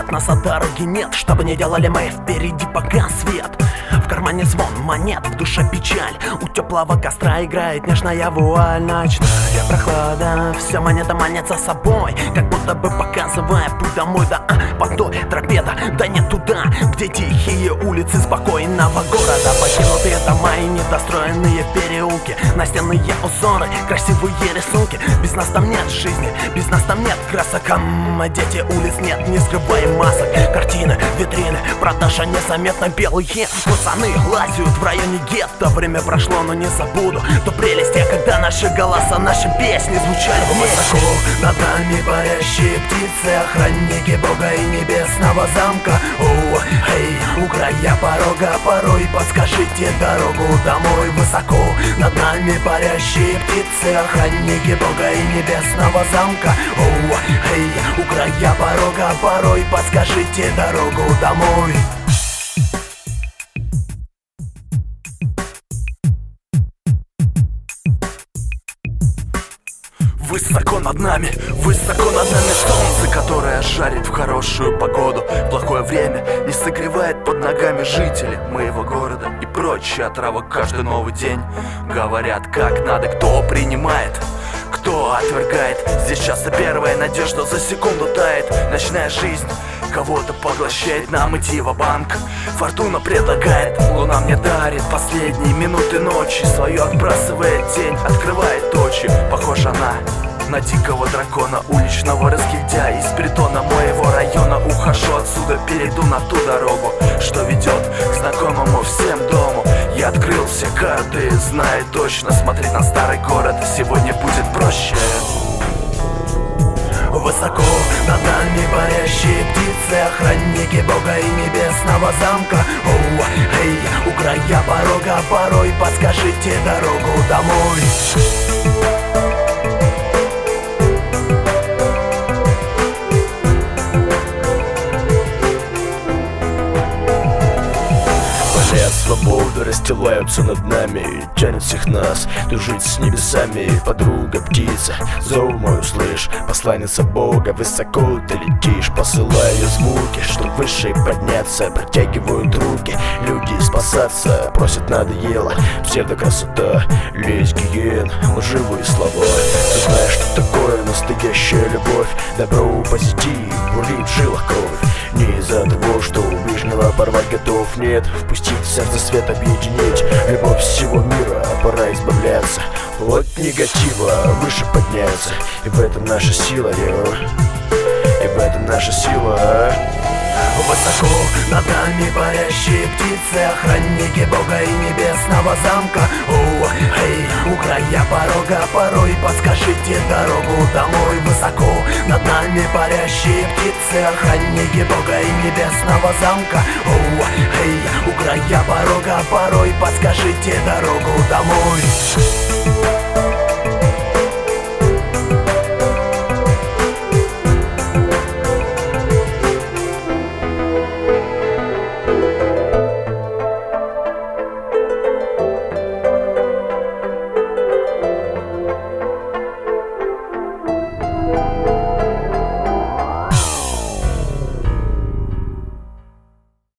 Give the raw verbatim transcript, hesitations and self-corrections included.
от нас, а дороги нет. Что бы ни делали мы, впереди пока свет. В кармане звон монет, в душе печаль. У теплого костра играет нежная вуаль. Ночная прохлада, все монета манит за собой, как будто бы показывая путь домой. Да а, по той тропе, да, да не туда, где тихие улицы спокойного города. Покинутые дома и недостроенные переулки, настенные узоры, красивые рисунки. Без нас там нет жизни, без нас там нет красок. А дети улиц нет, не скрывая масок. Картины, витрины, продажа незаметно. Белые пацаны лазят в районе гетто. Время прошло, но не забуду ту прелесть, когда наши голоса, наши песни звучали высоко. Над нами парящие птицы, охранники Бога и небесного замка. О, эй, у края порога, порой подскажите дорогу домой. Высоко над нами парящие птицы, охранники Бога и небесного замка. О, эй, у края порога, порой подскажите дорогу домой. Высоко над нами, высоко над нами солнце, которое жарит в хорошую погоду. В плохое время не согревает под ногами жителей моего города. И прочая отрава каждый новый день. Говорят, как надо, кто принимает, кто отвергает. Здесь часто первая надежда за секунду тает. Ночная жизнь кого-то поглощает, нам идти ва-банк. Фортуна предлагает, луна мне дарит последние минуты ночи. Свою отбрасывает тень, открывает очи. Похожа она на дикого дракона, уличного разгильдяя из притона моего района. Ухожу отсюда, перейду на ту дорогу, что ведет к знакомому всем дому. Я открыл все карты, знаю точно, смотреть на старый город сегодня будет проще. Высоко над нами парящие птицы, охранники Бога и небесного замка. О, эй, у края порога, порой подскажите дорогу домой. Свободы расстилаются над нами, тянет всех нас дружить с небесами. Подруга птица, зов мой услышь, посланница Бога. Высоко ты летишь, посылаю звуки, чтоб выше подняться. Протягивают руки, люди спасаться просят, надоело псевдокрасота, лезь гиен, лживые слова. Ты знаешь, что такое настоящая любовь, добро, позитив, бурлит в жилах кровь. Не из-за того, что у ближнего порвать готов, нет, впустить в сердце свет, объединить любовь всего мира. Пора избавляться от негатива, выше подняться. И в этом наша сила, йо. И в этом наша сила. Высоко над нами парящие птицы, охранники Бога и небесного замка. О, эй, у края порога, порой подскажите дорогу домой. Высоко над нами парящие птицы, охранники Бога и небесного замка. О, эй, у края порога, порой подскажите дорогу домой.